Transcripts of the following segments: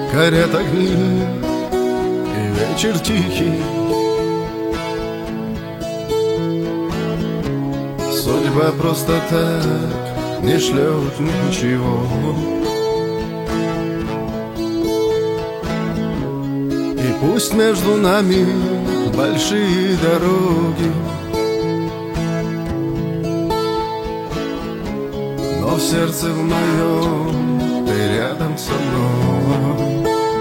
Горят огни и вечер тихий. Судьба просто так не шлет ничего. И пусть между нами большие дороги, но в сердце в моем ты рядом со мной.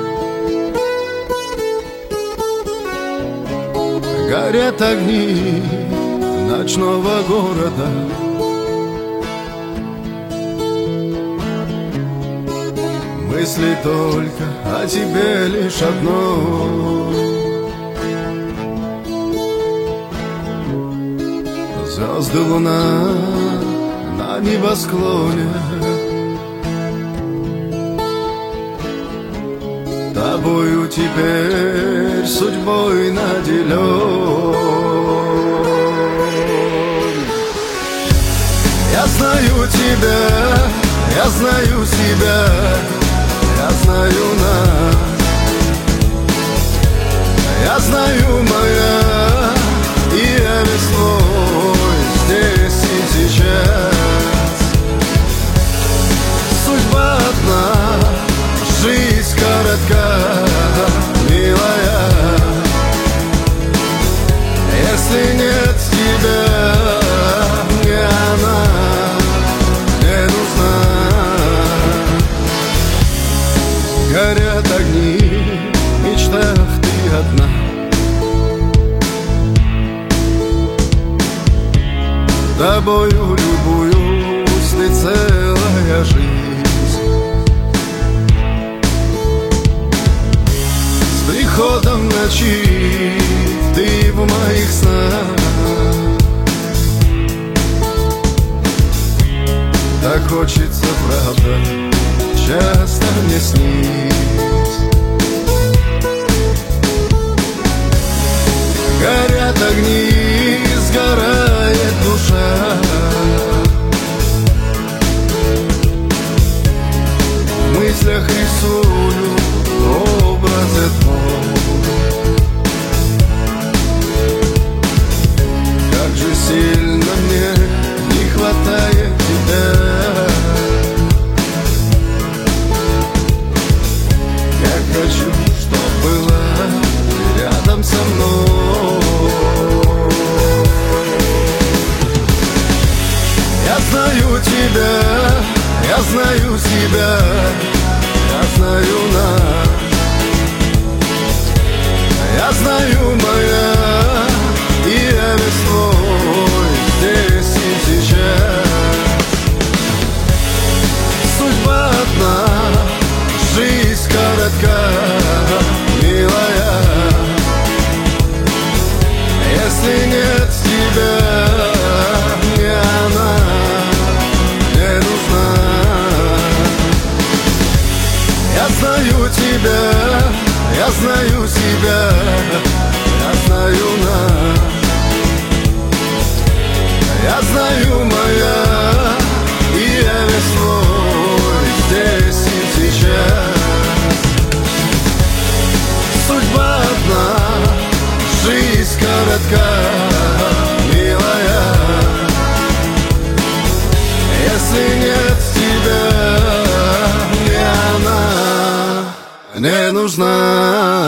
Горят огни ночного города, мысли только о тебе лишь одной. Звезды, луна на небосклоне, тобою теперь судьбой наделен. Я знаю тебя, я знаю себя, я знаю нас. Я знаю моя, и я весь твой здесь и сейчас. Судьба одна, жизнь коротка, милая. Если нет тебя, мне она не нужна. Горят огни, в мечтах ты одна. Тобою любуюсь, ты целая жизнь. С приходом ночи ты в моих снах. Так хочется, правда, часто мне снись. Горят огни, сгорает душа. В мыслях рисую образы твой. Как же сильно мне не хватает тебя. Я хочу, чтоб была рядом со мной. Я знаю тебя, я знаю себя, я знаю нас. Я знаю моя, и я весь твой здесь и сейчас. Судьба одна, жизнь коротка, милая. Если нет тебя, мне она не нужна. Я знаю тебя, я знаю себя, я знаю нас. Я знаю моя, и я весь твой здесь и сейчас. Судьба одна, жизнь коротка, милая. Если нет тебя, мне она не нужна.